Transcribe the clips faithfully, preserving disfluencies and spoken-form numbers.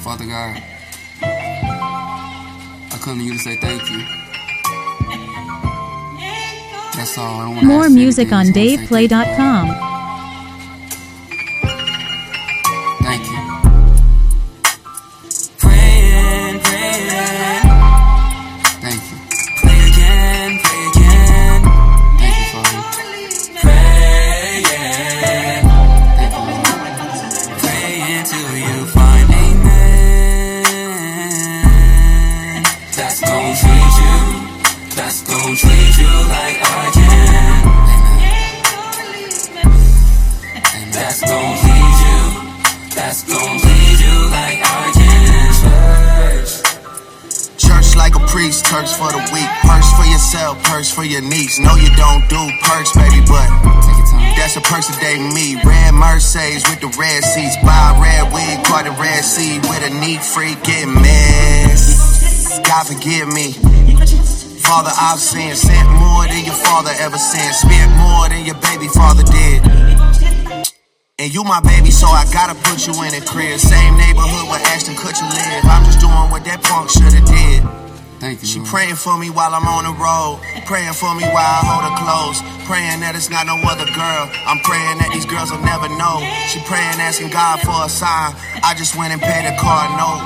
Father God, I come to you to say thank you. That's all. I don't want to More ask music on anything. dave play dot com. Thank you. Praying, praying. Thank you. Pray again, pray again. Thank you, Father. Praying, Thank you, Lord. praying till you find amen. That's gon' treat you. That's gon' treat you like I can. That's gon' please you. That's gon' please you like I can. Church like a priest, Turks for the weak. Purse for yourself, purse for your niece. No, you don't do perks, baby, but Take your time. that's a perks a day me. Red Mercedes with the red seats. Buy a red wig, caught a red seed with a neat freak. Get messed. God forgive me. Father, I've sinned. Sent more than your father ever sent. Spent more than your baby father did. And you my baby, so I gotta put you in a crib. Same neighborhood where Ashton Kutcher live. I'm just doing what that punk shoulda did. Thank you, She Lord. praying for me while I'm on the road. Praying for me while I hold her close. Praying that it's not no other girl. I'm praying that these girls will never know. She praying, asking God for a sign. I just went and paid a car note.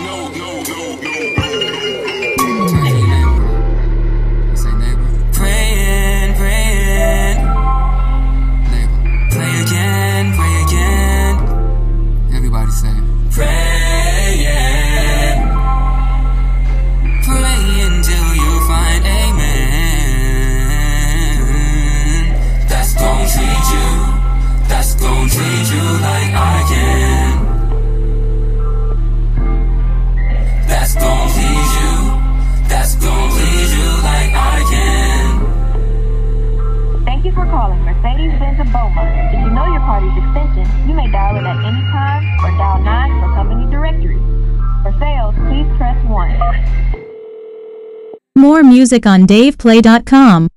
Turn to your neighbor. Say neighbor. Praying, praying. Neighbor. Pray again, pray again. Everybody say it. Praying, praying till you find amen. That's gon' treat you. That's gon' treat you like I can. That's gon' please you. That's gon' please you like I can. Thank you for calling Mercedes-Benz of Beaumont. If you know your party's extension, you may dial it at any time or dial nine for company directory. For sales, please press one. More music on dave play dot com.